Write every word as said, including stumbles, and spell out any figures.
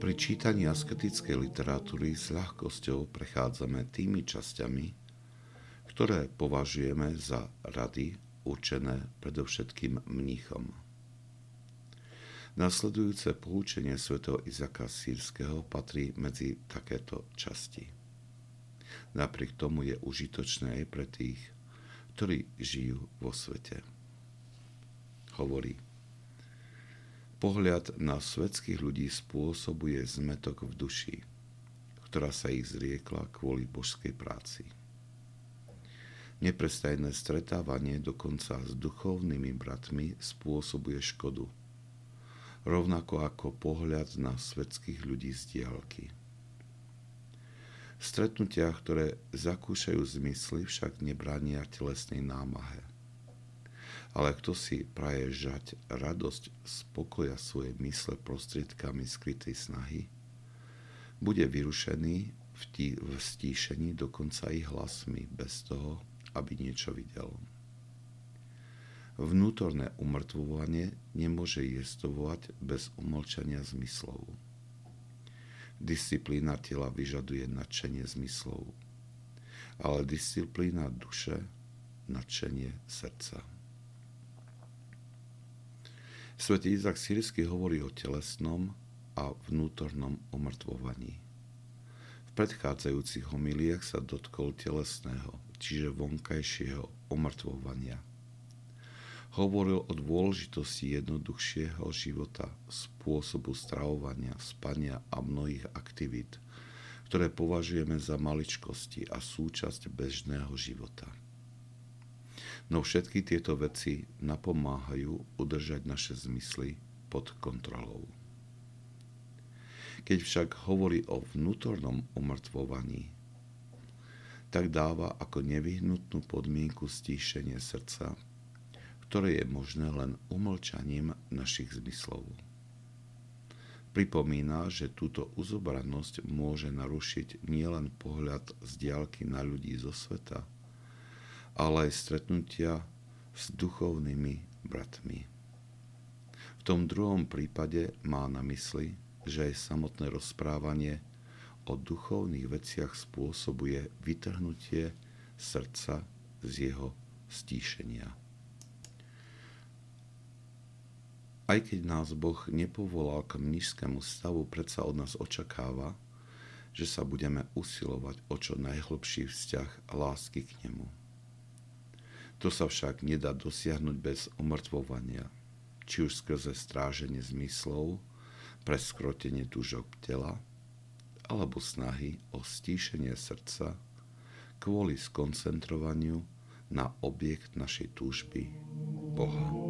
Pri čítaní asketickej literatúry s ľahkosťou prechádzame tými časťami, ktoré považujeme za rady určené predovšetkým mníchom. Nasledujúce poučenie svätého Izáka Sýrskeho patrí medzi takéto časti. Napriek tomu je užitočné aj pre tých, ktorí žijú vo svete. Hovorí: pohľad na svetských ľudí spôsobuje zmätok v duši, ktorá sa ich zriekla kvôli božskej práci. Neprestajné stretávanie dokonca s duchovnými bratmi spôsobuje škodu, rovnako ako pohľad na svetských ľudí z diaľky. Stretnutia, ktoré zakúšajú zmysly, však nebránia telesnej námahe. Ale kto si praje žať radosť spokoja svojej mysle prostriedkami skrytej snahy, bude vyrušený v, tí, v stíšení dokonca i hlasmi, bez toho, aby niečo videl. Vnútorné umrtvovanie nemôže jestvovať bez umlčania zmyslov. Disciplína tela vyžaduje nadšenie zmyslov, ale disciplína duše nadšenie srdca. Svätý Izák Sýrsky hovorí o telesnom a vnútornom umrtvovaní. V predchádzajúcich homíliách sa dotkol telesného, čiže vonkajšieho umrtvovania. Hovoril o dôležitosti jednoduchšieho života, spôsobu stravovania, spania a mnohých aktivít, ktoré považujeme za maličkosti a súčasť bežného života. No všetky tieto veci napomáhajú udržať naše zmysly pod kontrolou. Keď však hovorí o vnútornom umrtvovaní, tak dáva ako nevyhnutnú podmienku stíšenie srdca, ktoré je možné len umlčaním našich zmyslov. Pripomína, že túto uzobranosť môže narušiť nielen pohľad z diaľky na ľudí zo sveta, ale aj stretnutia s duchovnými bratmi. V tom druhom prípade má na mysli, že aj samotné rozprávanie o duchovných veciach spôsobuje vytrhnutie srdca z jeho stíšenia. Aj keď nás Boh nepovolal k mníšskému stavu, predsa od nás očakáva, že sa budeme usilovať o čo najhlbší vzťah a lásky k nemu. To sa však nedá dosiahnuť bez umrtvovania, či už skrze stráženie zmyslov, preskrotenie túžok tela, alebo snahy o stíšenie srdca kvôli skoncentrovaniu na objekt našej túžby, Boha.